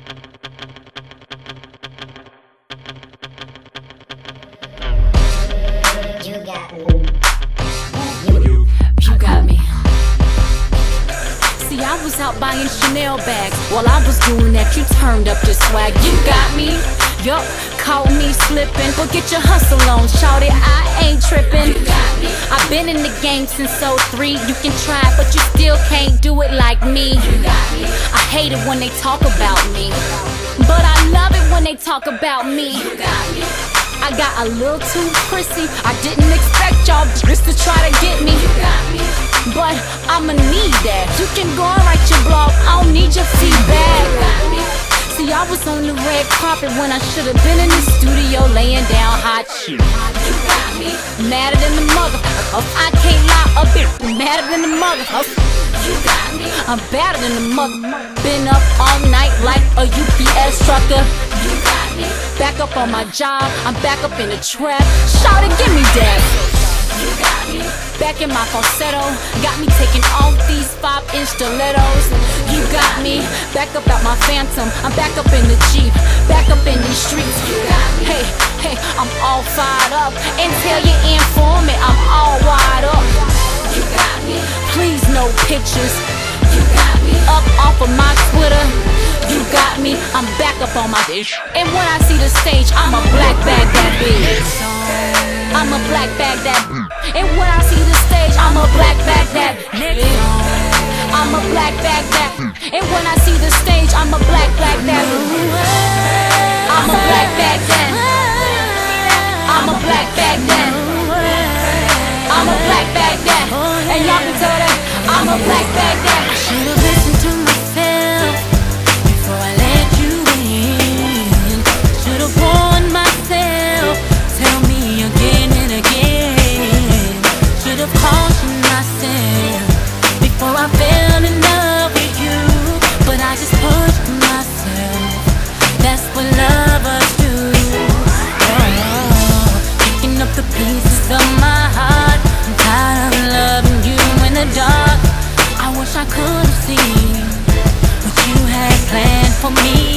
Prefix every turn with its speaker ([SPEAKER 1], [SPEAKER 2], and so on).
[SPEAKER 1] You got me.
[SPEAKER 2] You got me. See, I was out buying Chanel bags. While I was doing that, you turned up your swag. You got me. Yup, caught me slipping. Go get your hustle on, shout it, I ain't tripping.
[SPEAKER 1] You got me.
[SPEAKER 2] I've been in the game since '03. You can try, but you still can't do it like me.
[SPEAKER 1] You got me.
[SPEAKER 2] I hate it when they talk about me, but I love it when they talk about me.
[SPEAKER 1] You got me.
[SPEAKER 2] I got a little too prissy. I didn't expect y'all just to try to get me.
[SPEAKER 1] You got me.
[SPEAKER 2] But I'ma need that. You can go and write your blog, I don't need your feedback.
[SPEAKER 1] You got me.
[SPEAKER 2] See, I was on the red carpet when I should've been in the studio laying down hot shit.
[SPEAKER 1] You got me.
[SPEAKER 2] Madder than the mother. I can't lie, a bit madder than the mother.
[SPEAKER 1] You got me.
[SPEAKER 2] I'm better than the mother. Been up all night like a UPS trucker.
[SPEAKER 1] You got me.
[SPEAKER 2] Back up on my job, I'm back up in the trap. Shout it, give me that.
[SPEAKER 1] You got me.
[SPEAKER 2] Back in my falsetto, got me taking off these 5-inch stilettos. You got me, back up out my phantom. I'm back up in the Jeep, back up in these streets.
[SPEAKER 1] You got me.
[SPEAKER 2] Hey, hey, I'm all fired up. And tell your informant I'm all wide up.
[SPEAKER 1] You got me.
[SPEAKER 2] Please no pictures
[SPEAKER 1] You got me.
[SPEAKER 2] up off of my Twitter. You got me, I'm back up on my dish. And when I see the stage, I'm a black bag that bitch. I'm a black bag that. And when I see the stage, I'm a black bag that. I'm a black bag that. And when I see the stage, I'm a black bag that. I'm a black bag that. I'm a black bag that. I'm a black bag that. And y'all can tell that I'm a black bag that.
[SPEAKER 3] Should've listened to myself before I let you in. Should've warned myself, tell me again and again. Should've cautioned myself before I fell in love with you. But I just pushed myself, that's what lovers do. Oh, picking up the pieces of my heart. I'm tired of loving you in the dark. I wish I could have seen what you had planned for me.